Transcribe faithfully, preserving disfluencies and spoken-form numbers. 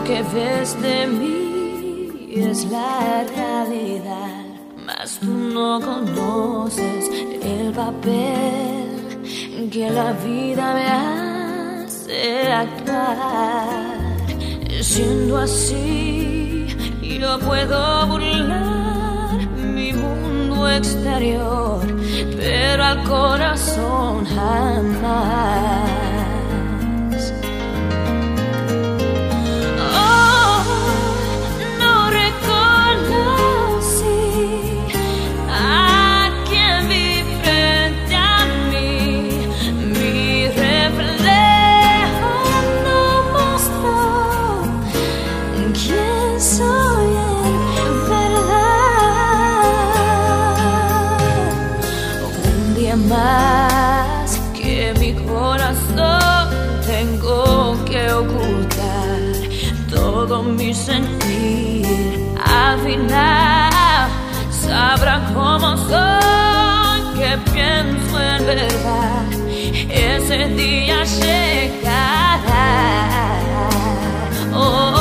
que ves de mí es la realidad, mas tú no conoces el papel que la vida me hace actuar. Siendo así, yo puedo burlar mi mundo exterior, pero al corazón jamás. Más que mi corazón tengo que ocultar todo mi sentir. Al final sabrán cómo soy, que pienso en verdad. Ese día llegará. Oh,